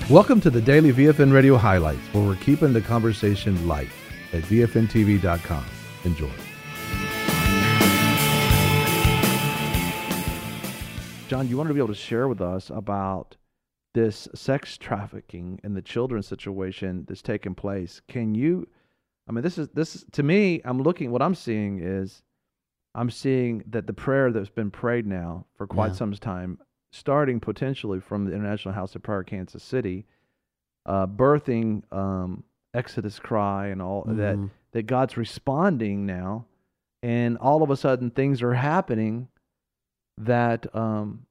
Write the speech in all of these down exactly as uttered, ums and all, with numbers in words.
Welcome to the Daily V F N Radio Highlights, where we're keeping the conversation light at V F N T V dot com. Enjoy. John, you wanted to be able to share with us about this sex trafficking and the children situation that's taking place. Can you, I mean, this is, this to me, I'm looking, what I'm seeing is, I'm seeing that the prayer that's been prayed now for quite yeah. some time, starting potentially from the International House of Prayer, Kansas City, uh, birthing um, Exodus Cry and all mm-hmm. that, that God's responding now, and all of a sudden things are happening that um,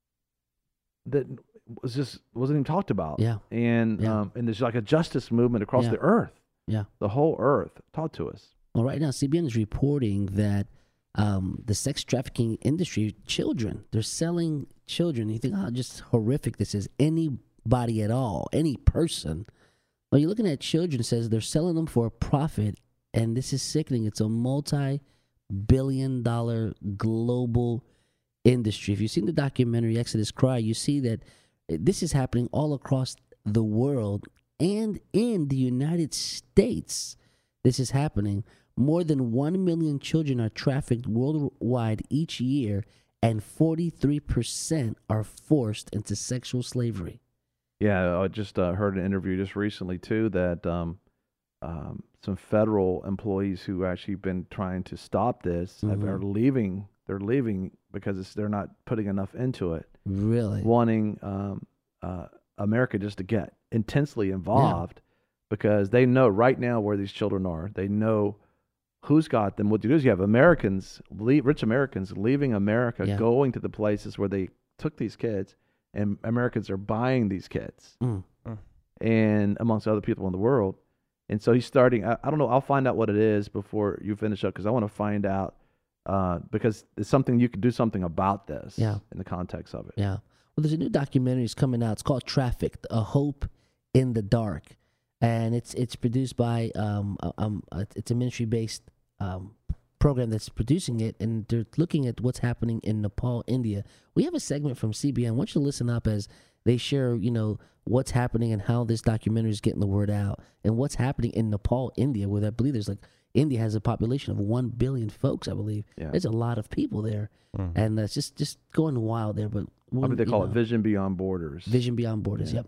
that was just wasn't even talked about. Yeah, and yeah. Um, and there's like a justice movement across yeah. the earth. Yeah, the whole earth. Talk to us. Well, right now C B N is reporting that um, the sex trafficking industry, children, they're selling children. You think, oh, just horrific this is. Anybody at all, any person. Well, you're looking at children, it says they're selling them for a profit, and this is sickening. It's a multi-billion dollar global industry. If you've seen the documentary Exodus Cry, you see that this is happening all across the world and in the United States. This is happening. More than one million children are trafficked worldwide each year, and forty-three percent are forced into sexual slavery. Yeah, I just uh, heard an interview just recently, too, that um, um, some federal employees who actually been trying to stop this mm-hmm. are leaving. They're leaving because it's, they're not putting enough into it. Really? Wanting um, uh, America just to get intensely involved yeah. because they know right now where these children are. They know who's got them. What you do is you have Americans, rich Americans, leaving America, yeah. going to the places where they took these kids, and Americans are buying these kids, mm. and amongst other people in the world. And so he's starting. I, I don't know. I'll find out what it is before you finish up, because I want to find out uh, because it's something you could do something about this. Yeah. in the context of it. Yeah. Well, there's a new documentary that's coming out. It's called Trafficked: A Hope in the Dark, and it's it's produced by um um it's a ministry based um program that's producing it, and they're looking at what's happening in Nepal, India. We have a segment from C B N. I want you to listen up as they share, you know, what's happening and how this documentary is getting the word out, and what's happening in Nepal, India, where I believe there's like, India has a population of one billion folks, I believe. Yeah. There's a lot of people there, mm. and it's just, just going wild there. But I mean, they call know, it Vision Beyond Borders. Vision Beyond Borders, yeah. yep.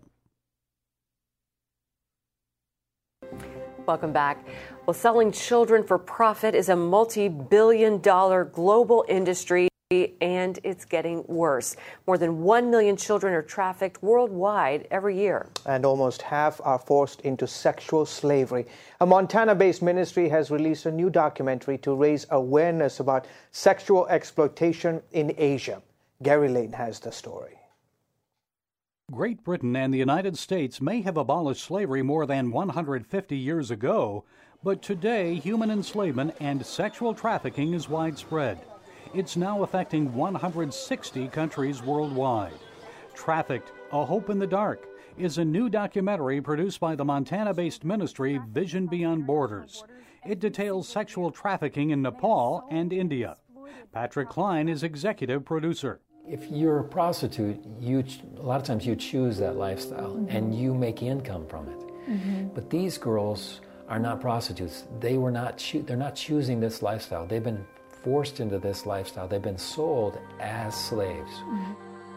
Welcome back. Well, selling children for profit is a multi-billion dollar global industry, and it's getting worse. More than one million children are trafficked worldwide every year. And almost half are forced into sexual slavery. A Montana-based ministry has released a new documentary to raise awareness about sexual exploitation in Asia. Gary Lane has the story. Great Britain and the United States may have abolished slavery more than one hundred fifty years ago, but today human enslavement and sexual trafficking is widespread. It's now affecting one hundred sixty countries worldwide. Trafficked: A Hope in the Dark is a new documentary produced by the Montana-based ministry Vision Beyond Borders. It details sexual trafficking in Nepal and India. Patrick Klein is executive producer. If you're a prostitute, you a lot of times you choose that lifestyle, mm-hmm. and you make income from it. Mm-hmm. But these girls are not prostitutes. They were not. Cho- they're not choosing this lifestyle. They've been forced into this lifestyle. They've been sold as slaves. Mm-hmm.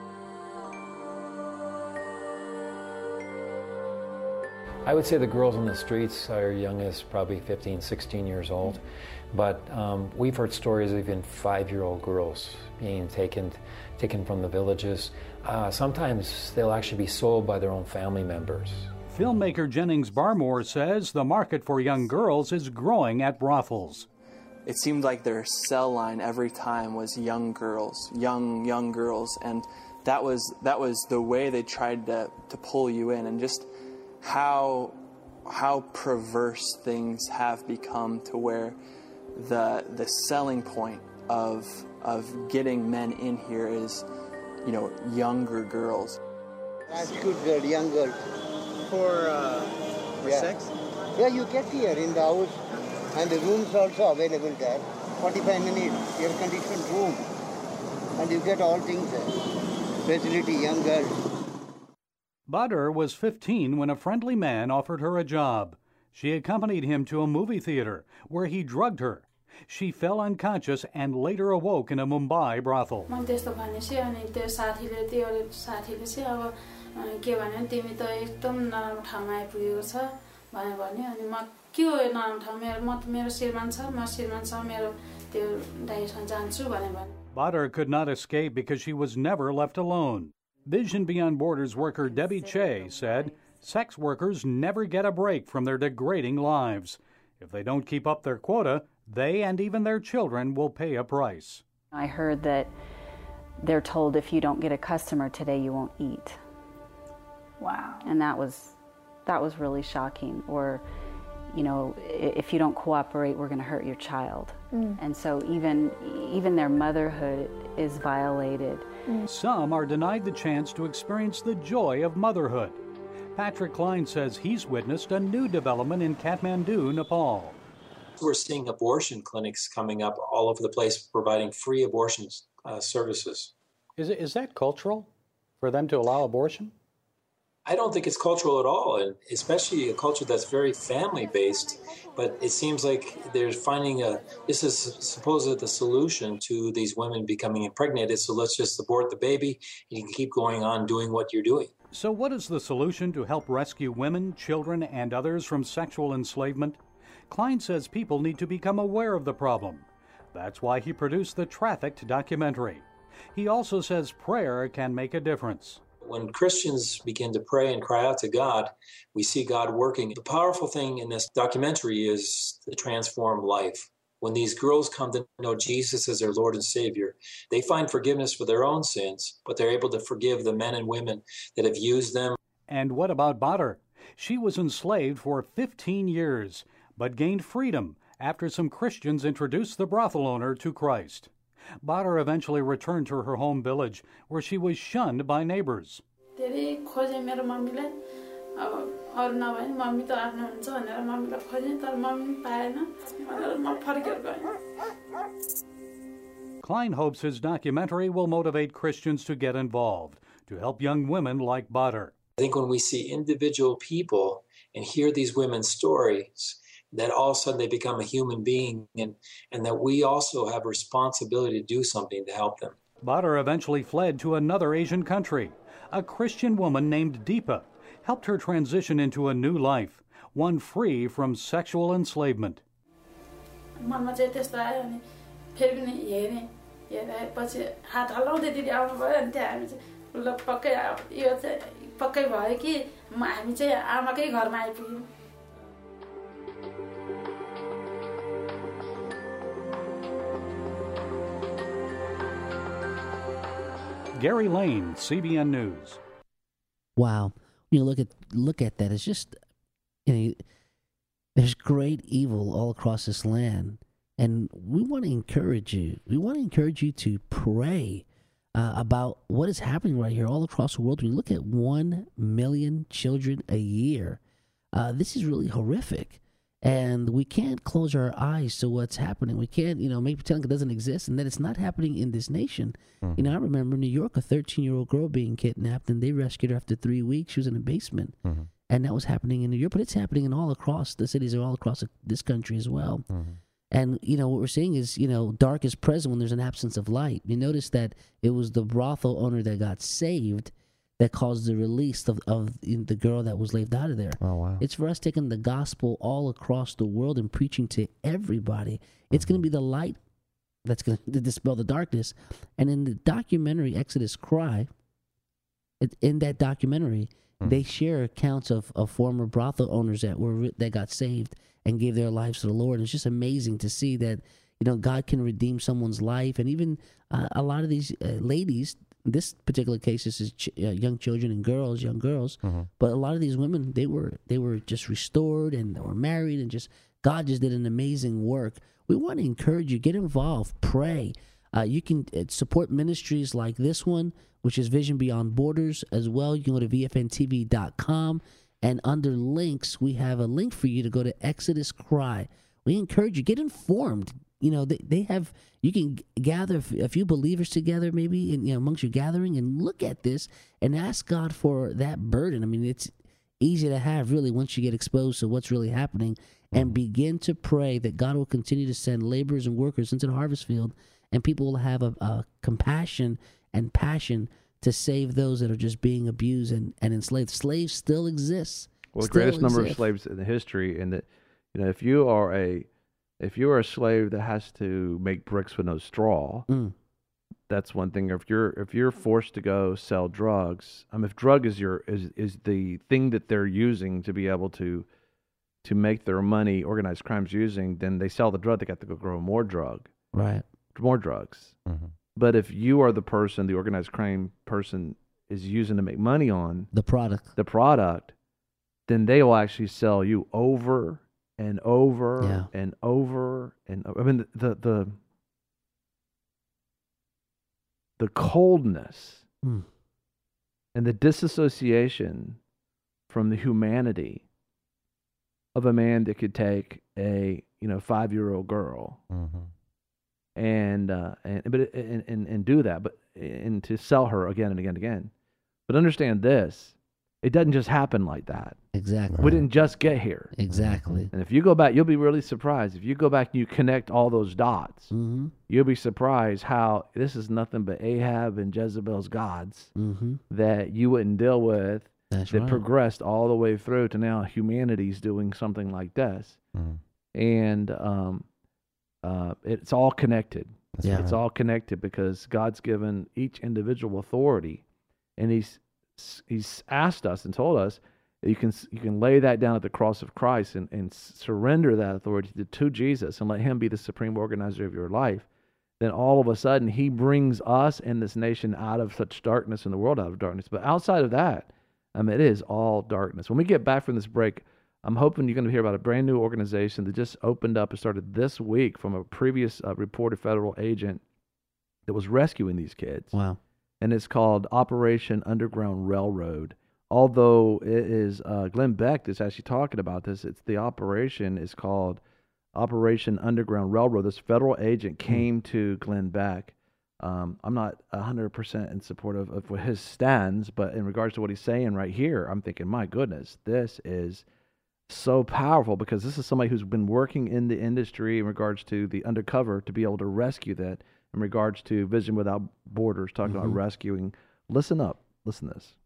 I would say the girls on the streets are young as probably fifteen, sixteen years old. But um, we've heard stories of even five-year-old girls being taken taken from the villages. Uh, sometimes they'll actually be sold by their own family members. Filmmaker Jennings Barmore says the market for young girls is growing at brothels. It seemed like their sell line every time was young girls, young, young girls. And that was that was the way they tried to, to pull you in, and just how how perverse things have become to where the the selling point of of getting men in here is, you know, younger girls. Prostitute girl, young girl. For uh, for yeah. sex? Yeah, you get here in the house, and the rooms also available there. forty-five minute air conditioned room, and you get all things there. Facility, young girls. Badr was fifteen when a friendly man offered her a job. She accompanied him to a movie theater where he drugged her. She fell unconscious and later awoke in a Mumbai brothel. Badr could not escape because she was never left alone. Vision Beyond Borders worker Debbie Che said, sex workers never get a break from their degrading lives. If they don't keep up their quota, they and even their children will pay a price. I heard that they're told if you don't get a customer today, you won't eat. Wow. And that was that was really shocking. Or, you know, if you don't cooperate, we're going to hurt your child. Mm. And so even even their motherhood is violated. Mm. Some are denied the chance to experience the joy of motherhood. Patrick Klein says he's witnessed a new development in Kathmandu, Nepal. We're seeing abortion clinics coming up all over the place providing free abortion uh, services. Is it, is that cultural for them to allow abortion? I don't think it's cultural at all, and especially a culture that's very family-based. But it seems like they're finding a, this is supposedly the solution to these women becoming impregnated, so let's just abort the baby, and you can keep going on doing what you're doing. So what is the solution to help rescue women, children, and others from sexual enslavement? Klein says people need to become aware of the problem. That's why he produced the Trafficked documentary. He also says prayer can make a difference. When Christians begin to pray and cry out to God, we see God working. The powerful thing in this documentary is the transformed life. When these girls come to know Jesus as their Lord and Savior, they find forgiveness for their own sins, but they're able to forgive the men and women that have used them. And what about Badr? She was enslaved for fifteen years, but gained freedom after some Christians introduced the brothel owner to Christ. Badr eventually returned to her home village, where she was shunned by neighbors. Klein hopes his documentary will motivate Christians to get involved, to help young women like Badr. I think when we see individual people and hear these women's stories, that all of a sudden they become a human being, and, and that we also have a responsibility to do something to help them. Badr eventually fled to another Asian country. A Christian woman named Deepa helped her transition into a new life, one free from sexual enslavement. Gary Lane, C B N News. Wow. When you look at look at that, it's just, you know, there's great evil all across this land. And we want to encourage you. We want to encourage you to pray uh, about what is happening right here all across the world. When you look at one million children a year, uh, this is really horrific. And we can't close our eyes to what's happening. We can't, you know, make pretend it doesn't exist and that it's not happening in this nation. Mm-hmm. You know, I remember in New York, a thirteen-year-old girl being kidnapped, and they rescued her after three weeks. She was in a basement. Mm-hmm. And that was happening in New York, but it's happening in all across the cities, all across this country as well. Mm-hmm. And, you know, what we're seeing is, you know, dark is present when there's an absence of light. You notice that it was the brothel owner that got saved that caused the release of, of the girl that was left out of there. Oh, wow. It's for us taking the gospel all across the world and preaching to everybody. It's mm-hmm. going to be the light that's going to dispel the darkness. And in the documentary, Exodus Cry, it, in that documentary, mm-hmm. they share accounts of, of former brothel owners that were that got saved and gave their lives to the Lord. It's just amazing to see that, you know, God can redeem someone's life. And even uh, a lot of these uh, ladies, this particular case, this is ch- uh, young children and girls, young girls. Mm-hmm. But a lot of these women, they were they were just restored and they were married, and just God just did an amazing work. We want to encourage you, get involved, pray. Uh, you can uh, support ministries like this one, which is Vision Beyond Borders as well. You can go to V F N T V dot com, and under links, we have a link for you to go to Exodus Cry. We encourage you, get informed. you know, they, they have, you can g- gather f- a few believers together maybe in, you know, amongst your gathering and look at this and ask God for that burden. I mean, it's easy to have really once you get exposed to what's really happening, and begin to pray that God will continue to send laborers and workers into the harvest field, and people will have a, a compassion and passion to save those that are just being abused and, and enslaved. Slaves still exist. Well, the still greatest number of exist. slaves in the history, and that, you know, if you are a, if you are a slave that has to make bricks with no straw, Mm. that's one thing. If you're if you're forced to go sell drugs, I mean, if drug is your is is the thing that they're using to be able to to make their money, organized crimes using, then they sell the drug. They got to go grow more drug, Right. more drugs. Mm-hmm. But if you are the person, the organized crime person is using to make money on The product. the product, then they will actually sell you over and over Yeah. and over and over. I mean, the the the coldness Mm. and the disassociation from the humanity of a man that could take a you know five year old girl Mm-hmm. and uh, and but it- and, and and do that, but and to sell her again and again and again. But understand this: it doesn't just happen like that. Exactly. We didn't just get here. Exactly. And if you go back, you'll be really surprised. If you go back and you connect all those dots, Mm-hmm. you'll be surprised how this is nothing but Ahab and Jezebel's gods Mm-hmm. that you wouldn't deal with, That's that right. progressed all the way through to now humanity's doing something like this. Mm-hmm. And um, uh, it's all connected. Yeah. It's all connected because God's given each individual authority, and he's he's asked us and told us that you can you can lay that down at the cross of Christ and, and surrender that authority to, to Jesus and let him be the supreme organizer of your life. Then all of a sudden he brings us and this nation out of such darkness and the world out of darkness. But outside of that, I mean, it is all darkness. When we get back from this break, I'm hoping you're going to hear about a brand new organization that just opened up and started this week from a previous uh, reported federal agent that was rescuing these kids. Wow. And it's called Operation Underground Railroad. Although it is, uh, Glenn Beck is actually talking about this, it's the operation is called Operation Underground Railroad. This federal agent came to Glenn Beck. Um, I'm not one hundred percent in support of, of his stands, but in regards to what he's saying right here, I'm thinking, my goodness, this is so powerful because this is somebody who's been working in the industry in regards to the undercover to be able to rescue that in regards to Vision Without Borders, talking Mm-hmm. about rescuing. Listen up. Listen to this.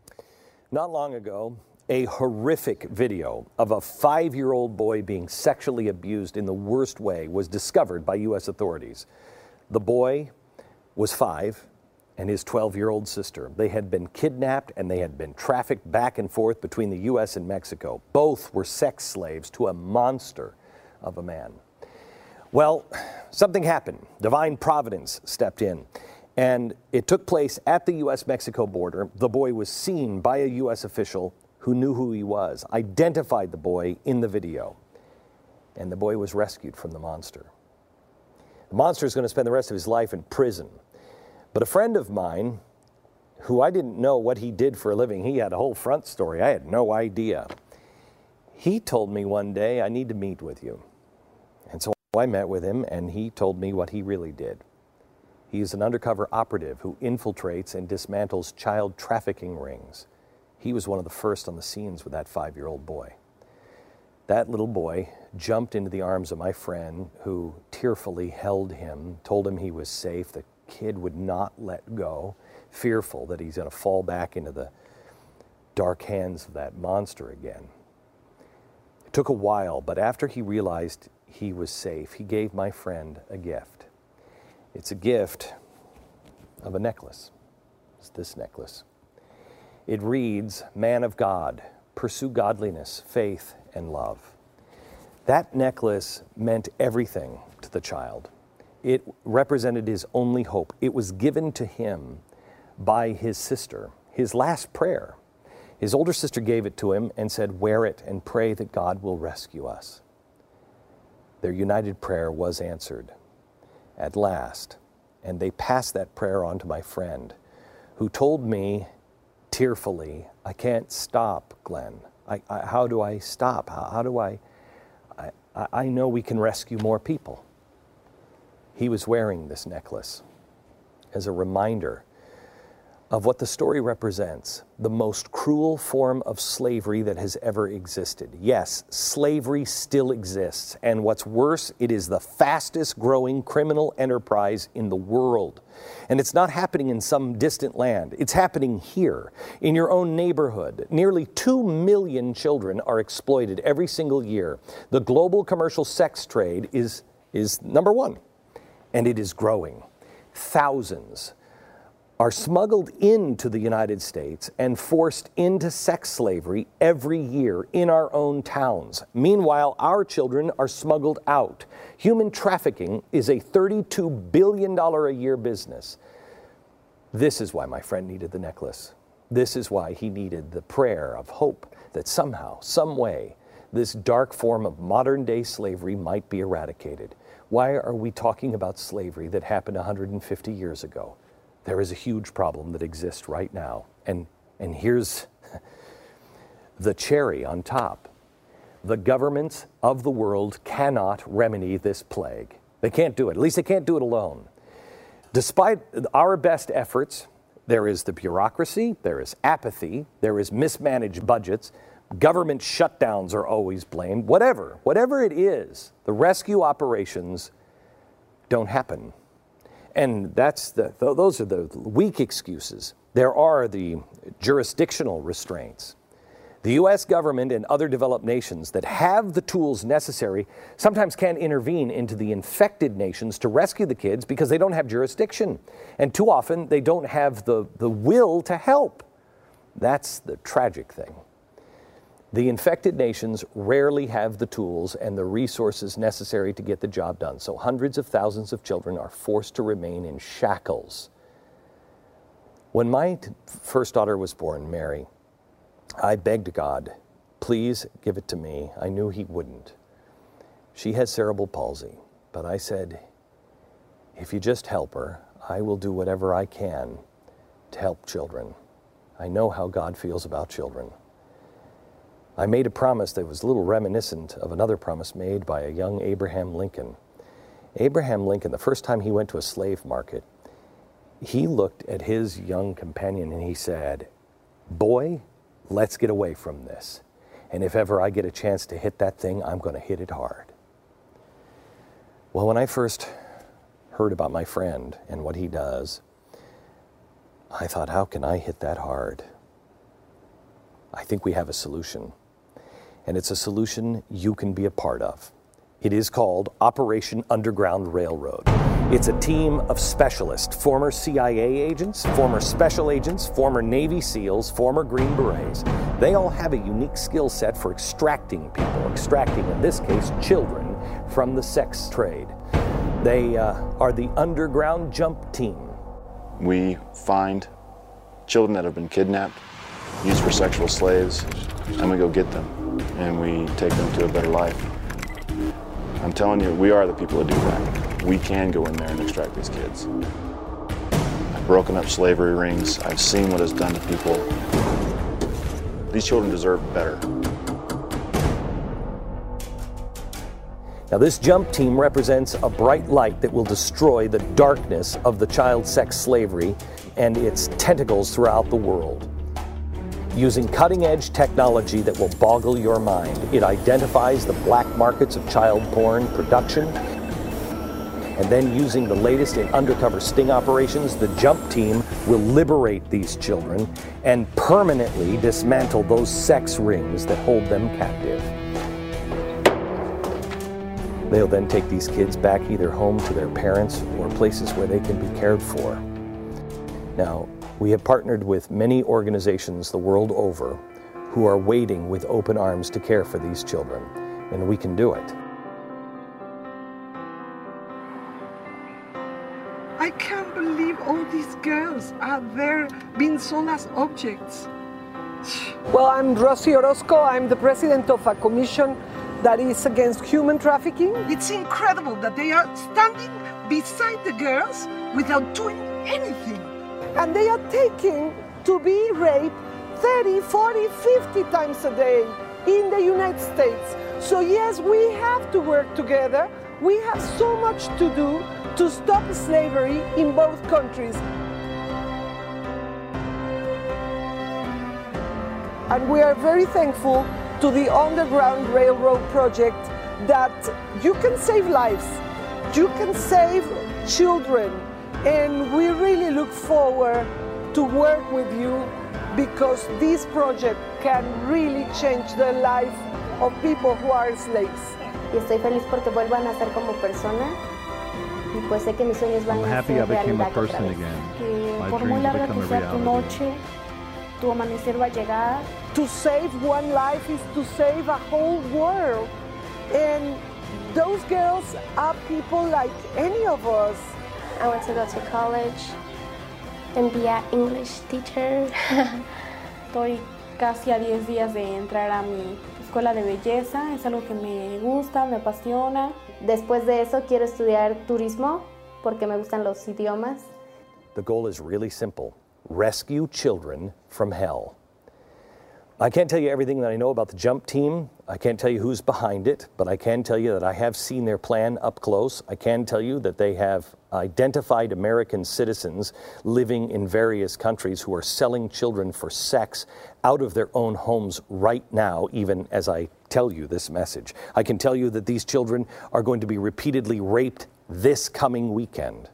Not long ago, a horrific video of a five-year-old boy being sexually abused in the worst way was discovered by U S authorities. The boy was five and his twelve-year-old sister. They had been kidnapped and they had been trafficked back and forth between the U S and Mexico. Both were sex slaves to a monster of a man. Well, something happened. Divine providence stepped in. And it took place at the U S Mexico border. The boy was seen by a U S official who knew who he was, identified the boy in the video. And the boy was rescued from the monster. The monster is going to spend the rest of his life in prison. But a friend of mine, who I didn't know what he did for a living, he had a whole front story. I had no idea. He told me one day, I need to meet with you. And so I met with him, and he told me what he really did. He is an undercover operative who infiltrates and dismantles child trafficking rings. He was one of the first on the scenes with that five-year-old boy. That little boy jumped into the arms of my friend, who tearfully held him, told him he was safe. The kid would not let go, fearful that he's going to fall back into the dark hands of that monster again. It took a while, but after he realized he was safe, he gave my friend a gift. It's a gift of a necklace. It's this necklace. It reads, "Man of God, pursue godliness, faith, and love." That necklace meant everything to the child. It represented his only hope. It was given to him by his sister, his last prayer. His older sister gave it to him and said, "Wear it and pray that God will rescue us." Their united prayer was answered at last, and they passed that prayer on to my friend, who told me tearfully, "I can't stop, Glenn. I, I, how do I stop? How, how do I, I... I know we can rescue more people." he was wearing this necklace as a reminder of what the story represents, the most cruel form of slavery that has ever existed. Yes, slavery still exists, and what's worse, it is the fastest growing criminal enterprise in the world. And it's not happening in some distant land. It's happening here, in your own neighborhood. Nearly two million children are exploited every single year. The global commercial sex trade is, is number one, and it is growing. Thousands are smuggled into the United States and forced into sex slavery every year in our own towns. Meanwhile, our children are smuggled out. Human trafficking is a thirty-two billion dollars a year business. This is why my friend needed the necklace. This is why he needed the prayer of hope that somehow, some way, this dark form of modern day slavery might be eradicated. Why are we talking about slavery that happened one hundred fifty years ago? There is a huge problem that exists right now. And, and here's the cherry on top. The governments of the world cannot remedy this plague. They can't do it. At least they can't do it alone. Despite our best efforts, there is the bureaucracy, there is apathy, there is mismanaged budgets, government shutdowns are always blamed. Whatever, whatever it is, the rescue operations don't happen. And that's the, those are the weak excuses. There are the jurisdictional restraints. The U S government and other developed nations that have the tools necessary sometimes can't intervene into the infected nations to rescue the kids because they don't have jurisdiction. And too often they don't have the, the will to help. That's the tragic thing. The infected nations rarely have the tools and the resources necessary to get the job done, so hundreds of thousands of children are forced to remain in shackles. When my t- first daughter was born, Mary, I begged God, please give it to me. I knew He wouldn't. She has cerebral palsy, but I said, if you just help her, I will do whatever I can to help children. I know how God feels about children. I made a promise that was a little reminiscent of another promise made by a young Abraham Lincoln. Abraham Lincoln, the first time he went to a slave market, he looked at his young companion and he said, boy, let's get away from this. And if ever I get a chance to hit that thing, I'm going to hit it hard. Well, when I first heard about my friend and what he does, I thought, how can I hit that hard? I think we have a solution. And it's a solution you can be a part of. It is called Operation Underground Railroad. It's a team of specialists, former C I A agents, former special agents, former Navy SEALs, former Green Berets. They all have a unique skill set for extracting people, extracting, in this case, children, from the sex trade. They uh, are the Underground Jump Team. We find children that have been kidnapped, used for sexual slaves, and we go get them, and we take them to a better life. I'm telling you, we are the people that do that. We can go in there and extract these kids. I've broken up slavery rings. I've seen what it's done to people. These children deserve better. Now, this jump team represents a bright light that will destroy the darkness of the child sex slavery and its tentacles throughout the world. Using cutting-edge technology that will boggle your mind, it identifies the black markets of child porn production, and then using the latest in undercover sting operations, the jump team will liberate these children and permanently dismantle those sex rings that hold them captive. They'll then take these kids back either home to their parents or places where they can be cared for. Now, we have partnered with many organizations the world over who are waiting with open arms to care for these children, and we can do it. I can't believe all these girls are there being sold as objects. Well, I'm Rosie Orozco. I'm the president of a commission that is against human trafficking. It's incredible that they are standing beside the girls without doing anything. And they are taken to be raped thirty, forty, fifty times a day in the United States. So yes, we have to work together. We have so much to do to stop slavery in both countries. And we are very thankful to the Underground Railroad project that you can save lives, you can save children, and we really look forward to work with you because this project can really change the life of people who are slaves. Y estoy feliz porque vuelvan a ser como persona y pues sé que mis sueños van I'm a happy ser I became a realidad otra person vez. again. Que My por dreams muy have larga become que a sea tu reality. noche, tu amanecer va a llegar. To save one life is to save a whole world. And those girls are people like any of us. I want to go to college and be an English teacher. Estoy casi a diez días de entrar a mi escuela de belleza. Es algo que me gusta, me apasiona. Después de eso quiero estudiar turismo porque me gustan los idiomas. The goal is really simple. Rescue children from hell. I can't tell you everything that I know about the JUMP team. I can't tell you who's behind it, but I can tell you that I have seen their plan up close. I can tell you that they have identified American citizens living in various countries who are selling children for sex out of their own homes right now, even as I tell you this message. I can tell you that these children are going to be repeatedly raped this coming weekend.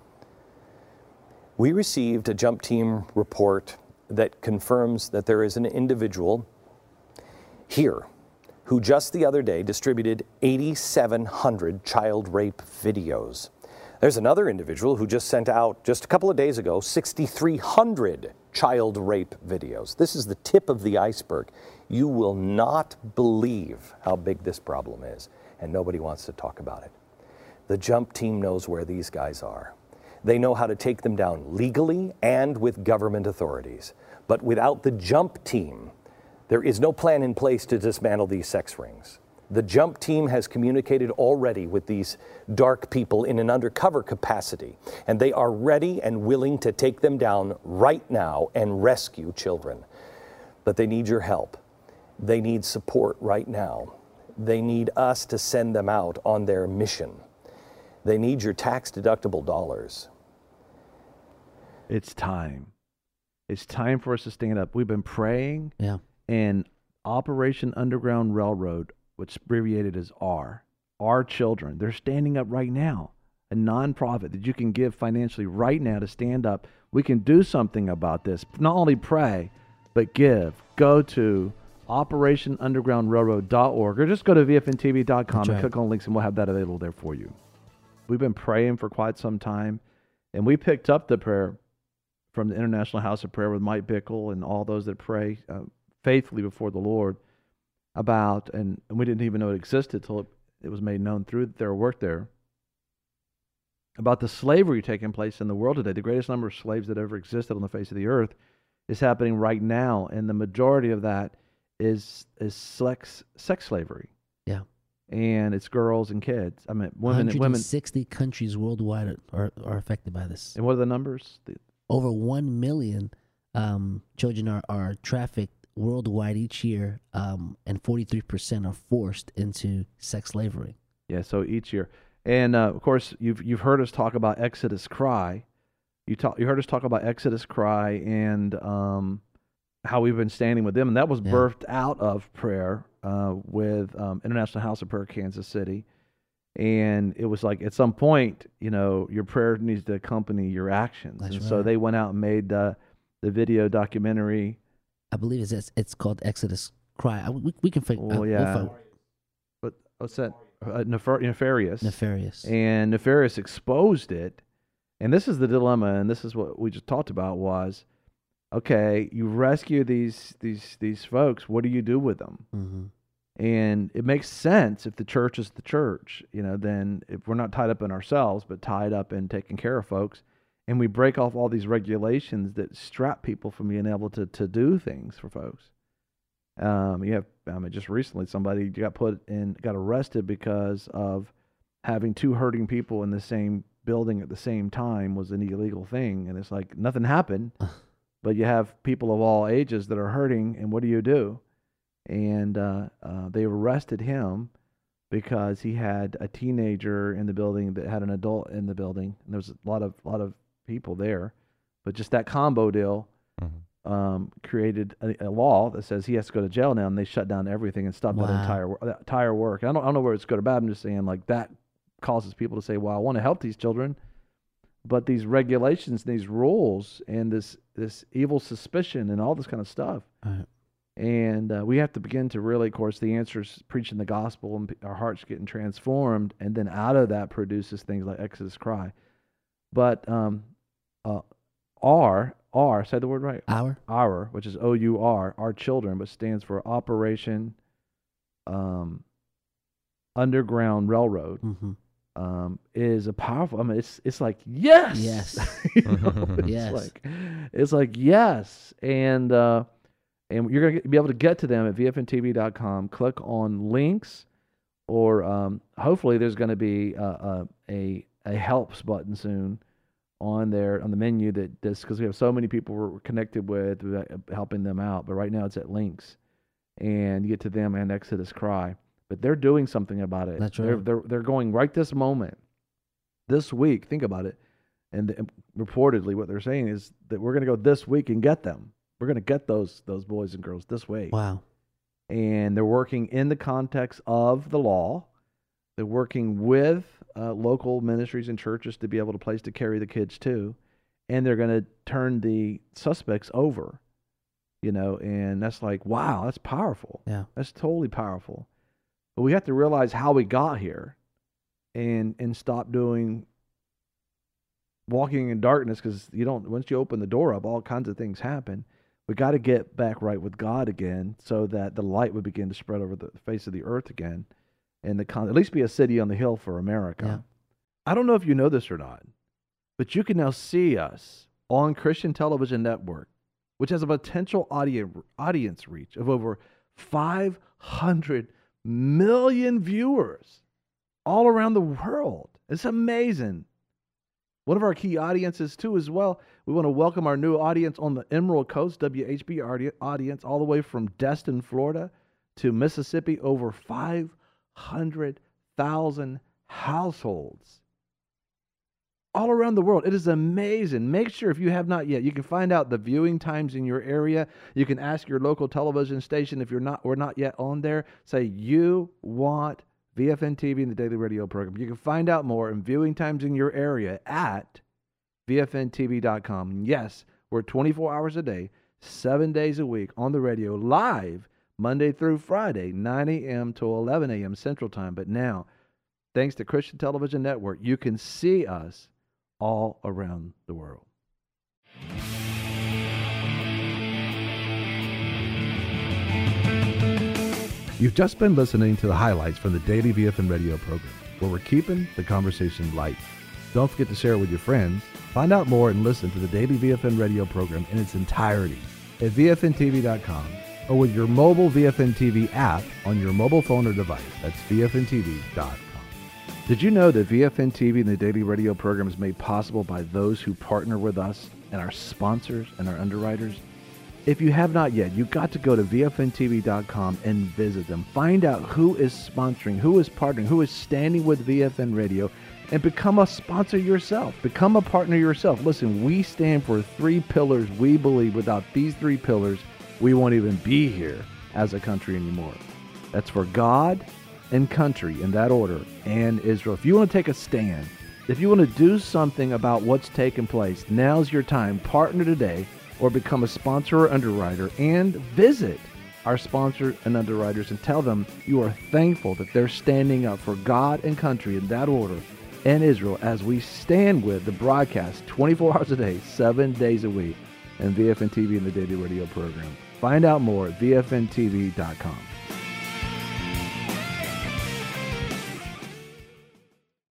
We received a JUMP team report that confirms that there is an individual here who just the other day distributed eight thousand seven hundred child rape videos. There's another individual who just sent out, just a couple of days ago, six thousand three hundred child rape videos. This is the tip of the iceberg. You will not believe how big this problem is, and nobody wants to talk about it. The JUMP team knows where these guys are. They know how to take them down legally and with government authorities. But without the JUMP team, there is no plan in place to dismantle these sex rings. The JUMP team has communicated already with these dark people in an undercover capacity, and they are ready and willing to take them down right now and rescue children. But they need your help. They need support right now. They need us to send them out on their mission. They need your tax-deductible dollars. It's time. It's time for us to stand up. We've been praying. Yeah. And Operation Underground Railroad, which abbreviated as R, Our Children, they're standing up right now. A nonprofit that you can give financially right now to stand up. We can do something about this. Not only pray, but give. Go to operation underground railroad dot org or just go to v f n t v dot com and right. click on links and we'll have that available there for you. We've been praying for quite some time, and we picked up the prayer from the International House of Prayer with Mike Bickle and all those that pray uh, faithfully before the Lord about, and, and we didn't even know it existed till it, it was made known through their work there, about the slavery taking place in the world today. The greatest number of slaves that ever existed on the face of the earth is happening right now, and the majority of that is is sex, sex slavery. Yeah. And it's girls and kids. I mean, women and one hundred women. sixty countries worldwide are, are affected by this. And what are the numbers? The, Over one million um, children are, are trafficked worldwide each year, um, and forty-three percent are forced into sex slavery. Yeah, so each year. And, uh, of course, you've you've heard us talk about Exodus Cry. You talk, you heard us talk about Exodus Cry and um, how we've been standing with them. And that was Yeah. birthed out of prayer uh, with um, International House of Prayer, Kansas City. And it was like, at some point, you know, your prayer needs to accompany your actions. That's and right. so they went out and made the, the video documentary. I believe it's it's, it's called Exodus Cry. I, we, we can figure. Well, uh, yeah. we'll fi- But what's that? Uh, Nefer- Nefarious. Nefarious. And Nefarious exposed it. And this is the dilemma, and this is what we just talked about was, okay, you rescue these these these folks. What do you do with them? Mm-hmm. And it makes sense if the church is the church, you know, then if we're not tied up in ourselves, but tied up in taking care of folks, and we break off all these regulations that strap people from being able to, to do things for folks. Um, you have, I mean, just recently somebody got put in, got arrested because of having two hurting people in the same building at the same time was an illegal thing. And it's like nothing happened, but you have people of all ages that are hurting, and what do you do? And uh, uh, they arrested him because he had a teenager in the building that had an adult in the building, and there was a lot of lot of people there, but just that combo deal mm-hmm. um, created a, a law that says he has to go to jail now, and they shut down everything and stopped Wow. that entire wor- that entire work. I don't I don't know where it's good or bad. I'm just saying like that causes people to say, well, I want to help these children, but these regulations, these rules, and this this evil suspicion and all this kind of stuff. Right. And uh, we have to begin to really, of course, the answer is preaching the gospel and our hearts getting transformed. And then out of that produces things like Exodus Cry. But um, uh, our, our, say the word right. Our. Our, which is O U R, our children, but stands for Operation um, Underground Railroad. Mm-hmm. Um, is a powerful. I mean, it's it's like yes, yes, you know, it's yes. like it's like yes, and uh, and you're gonna be able to get to them at V F N T V dot com. Click on links, or um, hopefully there's going to be a, a a a helps button soon on there on the menu that this because we have so many people we're connected with helping them out. But right now it's at links, and you get to them and Exodus Cry. But they're doing something about it. That's right. They're, they're, they're going right this moment, this week. Think about it. And the, reportedly what they're saying is that we're going to go this week and get them. We're going to get those those boys and girls this week. Wow. And they're working in the context of the law. They're working with uh, local ministries and churches to be able to place to carry the kids to. And they're going to turn the suspects over. You know, and that's like, wow, that's powerful. Yeah. That's totally powerful. But we have to realize how we got here and and stop doing walking in darkness because you don't, once you open the door up, all kinds of things happen. We got to get back right with God again so that the light would begin to spread over the face of the earth again and the con- at least be a city on the hill for America. Yeah. I don't know if you know this or not, but you can now see us on Christian Television Network, which has a potential audience audience reach of over five hundred million viewers all around the world. It's amazing. One of our key audiences too as well. We want to welcome our new audience on the Emerald Coast, W H B audience, all the way from Destin, Florida to Mississippi, over five hundred thousand households all around the world. It is amazing. Make sure if you have not yet, you can find out the viewing times in your area. You can ask your local television station if you're not we're not yet on there. Say you want V F N T V and the Daily Radio program. You can find out more and viewing times in your area at V F N T V dot com. Yes, we're twenty-four hours a day, seven days a week on the radio, live Monday through Friday, nine a.m. to eleven a.m. Central Time. But now, thanks to Christian Television Network, you can see us all around the world. You've just been listening to the highlights from the Daily V F N Radio program, where we're keeping the conversation light. Don't forget to share it with your friends. Find out more and listen to the Daily V F N Radio program in its entirety at V F N T V dot com or with your mobile V F N T V app on your mobile phone or device. That's V F N T V dot com. Did you know that V F N T V and the Daily Radio program is made possible by those who partner with us and our sponsors and our underwriters? If you have not yet, you've got to go to V F N T V dot com and visit them. Find out who is sponsoring, who is partnering, who is standing with V F N Radio, and become a sponsor yourself. Become a partner yourself. Listen, we stand for three pillars. We believe without these three pillars, we won't even be here as a country anymore. That's for God and country in that order, and Israel. If you want to take a stand, if you want to do something about what's taking place, now's your time. Partner today or become a sponsor or underwriter and visit our sponsor and underwriters and tell them you are thankful that they're standing up for God and country in that order and Israel as we stand with the broadcast twenty-four hours a day, seven days a week, and V F N T V and the Daily Radio program. Find out more at V F N T V dot com.